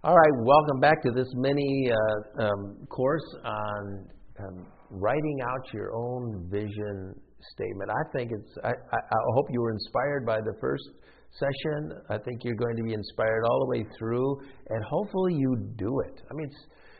All right, welcome back to this mini course on writing out your own vision statement. I hope you were inspired by the first session. I think you're going to be inspired all the way through, and hopefully you do it. I mean,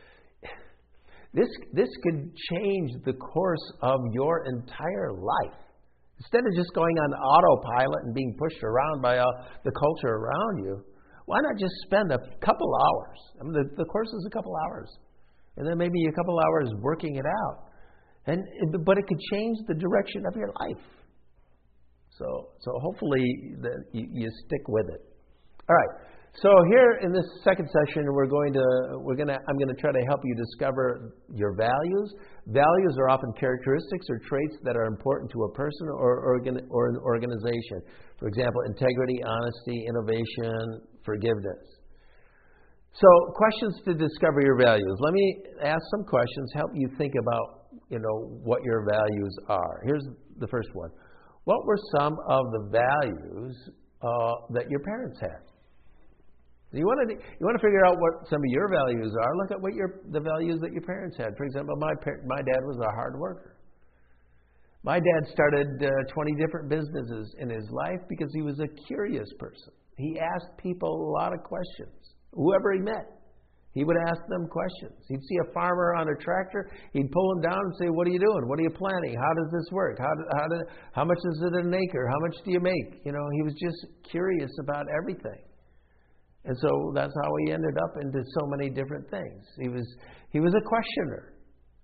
this could change the course of your entire life. Instead of just going on autopilot and being pushed around by the culture around you, why not just spend a couple hours? I mean, the course is a couple hours, and then maybe a couple hours working it out, but it could change the direction of your life. So hopefully you stick with it. All right. So here in this second session, I'm going to try to help you discover your values. Values are often characteristics or traits that are important to a person or an organization. For example, integrity, honesty, innovation, forgiveness. So, questions to discover your values. Let me ask some questions, help you think about, what your values are. Here's the first one. What were some of the values that your parents had? You want to figure out what some of your values are. Look at what the values that your parents had. For example, my dad was a hard worker. My dad started 20 different businesses in his life because he was a curious person. He asked people a lot of questions. Whoever he met, he would ask them questions. He'd see a farmer on a tractor. He'd pull him down and say, "What are you doing? What are you planting? How does this work? How much is it an acre? How much do you make?" He was just curious about everything. And so that's how he ended up into so many different things. He was a questioner.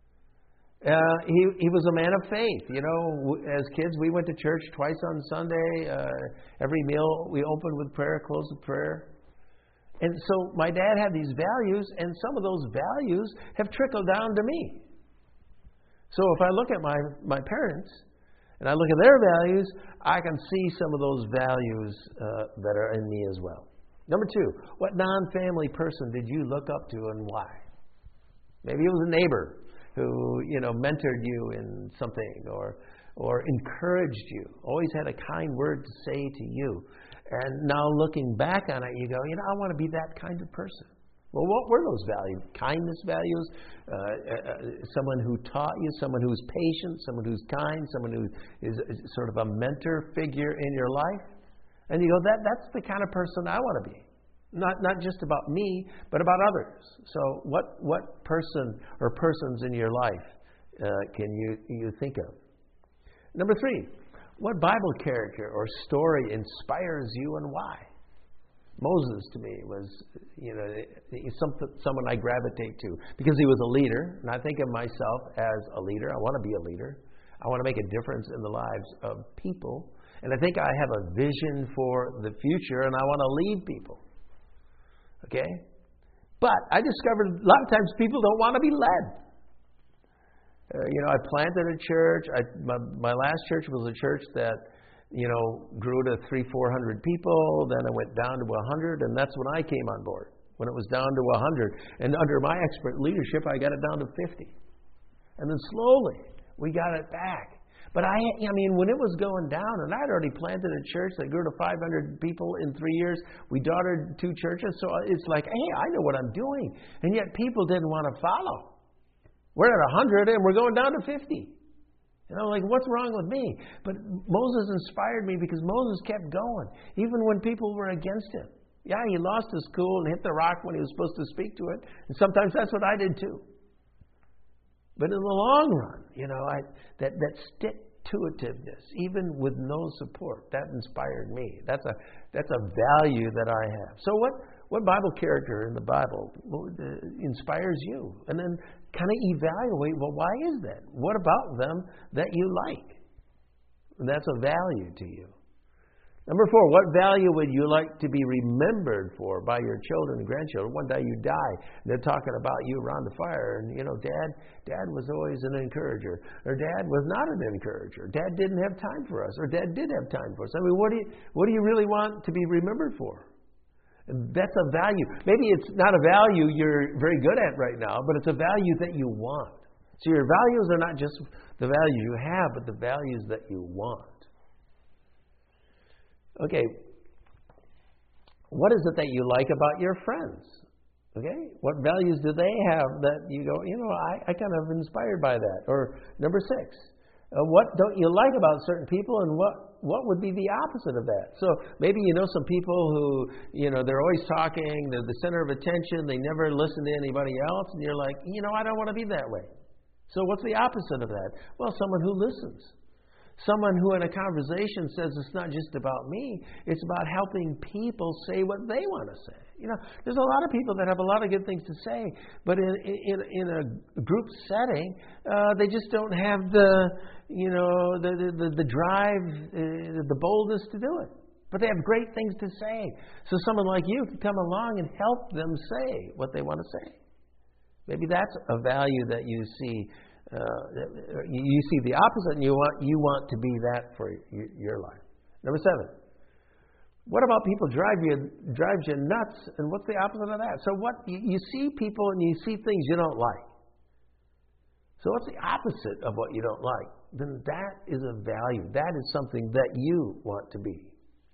He was a man of faith. As kids, we went to church twice on Sunday. Every meal we opened with prayer, closed with prayer. And so my dad had these values, and some of those values have trickled down to me. So if I look at my parents and I look at their values, I can see some of those values that are in me as well. Number 2, what non-family person did you look up to and why? Maybe it was a neighbor who, mentored you in something or encouraged you, always had a kind word to say to you. And now looking back on it, you go, I want to be that kind of person. Well, what were those values? Kindness values, someone who taught you, someone who's patient, someone who's kind, someone who is sort of a mentor figure in your life. And you go, that's the kind of person I want to be. Not just about me, but about others. So what person or persons in your life can you think of? Number 3, what Bible character or story inspires you and why? Moses to me was, someone I gravitate to because he was a leader, and I think of myself as a leader. I want to be a leader. I want to make a difference in the lives of people. And I think I have a vision for the future, and I want to lead people. Okay? But I discovered a lot of times people don't want to be led. I planted a church. My last church was a church that, grew to 300-400 people. Then it went down to 100, and that's when I came on board, when it was down to 100. And under my expert leadership, I got it down to 50. And then slowly, we got it back. But I mean, when it was going down, and I'd already planted a church that grew to 500 people in 3 years, we daughtered 2 churches, so it's like, hey, I know what I'm doing. And yet people didn't want to follow. We're at 100 and we're going down to 50. What's wrong with me? But Moses inspired me because Moses kept going, even when people were against him. Yeah, he lost his cool and hit the rock when he was supposed to speak to it. And sometimes that's what I did too. But in the long run, that stick-to-itiveness, even with no support, that inspired me. That's a value that I have. So what Bible character in the Bible inspires you? And then kind of evaluate, well, why is that? What about them that you like? And that's a value to you. Number 4, what value would you like to be remembered for by your children and grandchildren? One day you die, and they're talking about you around the fire, and, Dad was always an encourager, or Dad was not an encourager. Dad didn't have time for us, or Dad did have time for us. I mean, what do you really want to be remembered for? And that's a value. Maybe it's not a value you're very good at right now, but it's a value that you want. So your values are not just the values you have, but the values that you want. Okay, what is it that you like about your friends? Okay? What values do they have that you go, I kind of inspired by that? Or number 6, what don't you like about certain people, and what would be the opposite of that? So maybe you know some people who, they're always talking, they're the center of attention, they never listen to anybody else, and you're like, I don't want to be that way. So what's the opposite of that? Well, someone who listens. Someone who in a conversation says it's not just about me, it's about helping people say what they want to say. There's a lot of people that have a lot of good things to say, but in a group setting, they just don't have the drive, the boldness to do it. But they have great things to say. So someone like you can come along and help them say what they want to say. Maybe that's a value that you see. You see the opposite, and you want to be that for your life. Number 7. What about people drives you nuts, and what's the opposite of that? So what you see people and you see things you don't like. So what's the opposite of what you don't like? Then that is a value. That is something that you want to be.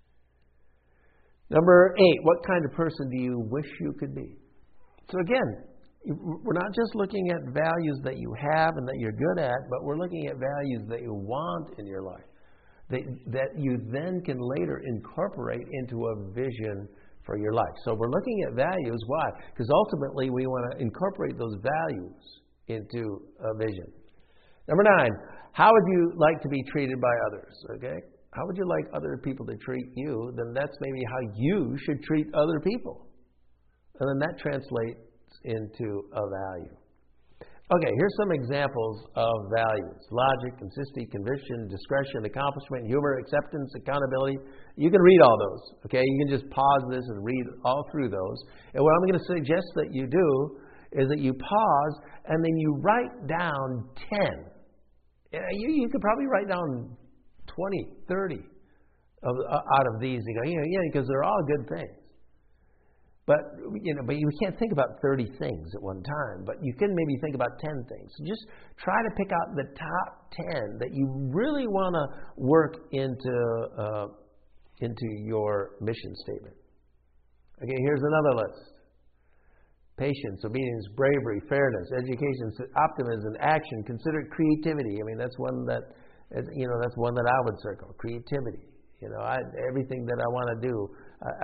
Number 8. What kind of person do you wish you could be? So again, we're not just looking at values that you have and that you're good at, but we're looking at values that you want in your life, that you then can later incorporate into a vision for your life. So we're looking at values. Why? Because ultimately we want to incorporate those values into a vision. Number 9, how would you like to be treated by others? Okay? How would you like other people to treat you? Then that's maybe how you should treat other people. And then that translates into a value. Okay, here's some examples of values: logic, consistency, conviction, discretion, accomplishment, humor, acceptance, accountability. You can read all those. Okay, you can just pause this and read all through those. And what I'm going to suggest that you do is that you pause and then you write down 10. You could probably write down 20, 30 out of these. You go, because they're all good things. But you can't think about 30 things at one time. But you can maybe think about 10 things. So just try to pick out the top 10 that you really want to work into your mission statement. Okay, here's another list: patience, obedience, bravery, fairness, education, optimism, action, considerate, creativity. That's one that that's one that I would circle. Creativity. Everything that I want to do.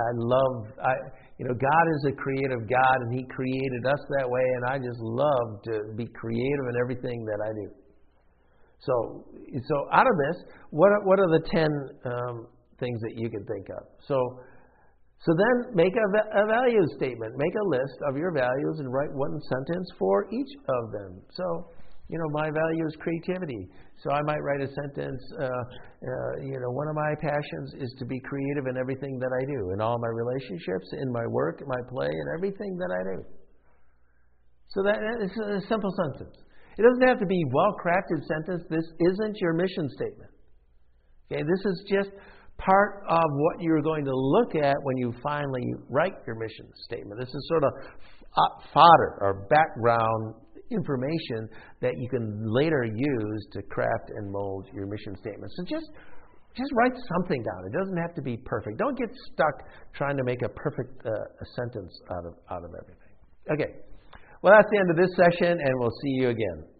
God is a creative God, and He created us that way, and I just love to be creative in everything that I do. So out of this, what are the 10 things that you can think of? So then make a value statement. Make a list of your values and write one sentence for each of them. So, my value is creativity. So I might write a sentence, one of my passions is to be creative in everything that I do, in all my relationships, in my work, my play, and everything that I do. So that is a simple sentence. It doesn't have to be a well-crafted sentence. This isn't your mission statement. Okay, this is just part of what you're going to look at when you finally write your mission statement. This is sort of fodder or background information that you can later use to craft and mold your mission statement. So just write something down. It doesn't have to be perfect. Don't get stuck trying to make a perfect sentence out of everything. Okay. Well, that's the end of this session, and we'll see you again.